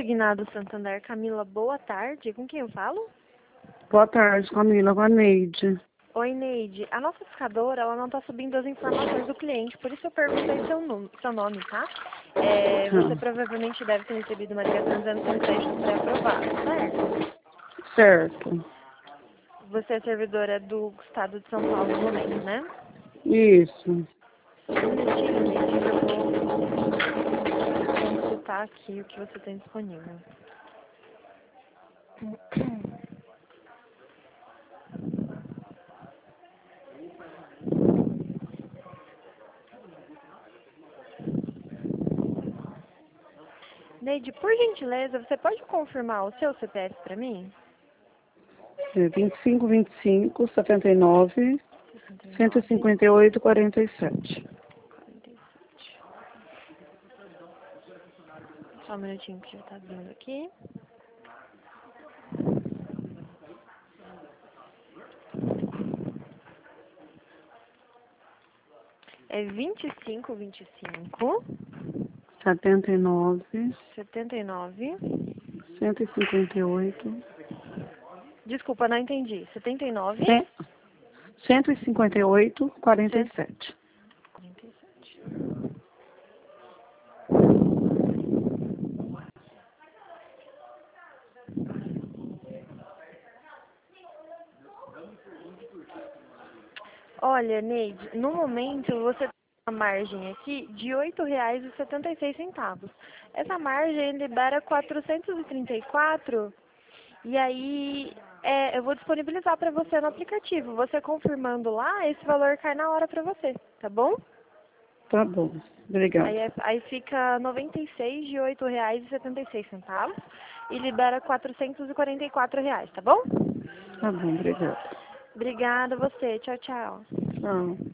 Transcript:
Consignado Santander, Camila, boa tarde. Com quem eu falo? Boa tarde, Camila, com a Neide. Oi, Neide. A nossa fiscadora, ela não está subindo as informações do cliente, por isso eu perguntei seu nome, tá? Você provavelmente deve ter recebido uma ligação dizendo que seu crédito foi aprovado, certo? Certo. Você é servidora do Estado de São Paulo no momento, né? Isso. Um minutinho, Neide, que eu vou consultar aqui o que você tem disponível. Neide, por gentileza, você pode confirmar o seu CPF para mim? 2525 79 69 158 47. 47. Só um minutinho que já tá abrindo aqui. É 2525 79 79. 158. Desculpa, não entendi. 79 158 47. 47. Olha, Neide, no momento você tem uma margem aqui de R$ 8,76. Essa margem libera 434 e aí eu vou disponibilizar para você no aplicativo. Você confirmando lá, esse valor cai na hora para você, tá bom? Tá bom, obrigada. Aí fica 96 de R$ 8,76 e libera R$ 444, tá bom? Tá bom, obrigada. Obrigada a você. Tchau, tchau. Tchau.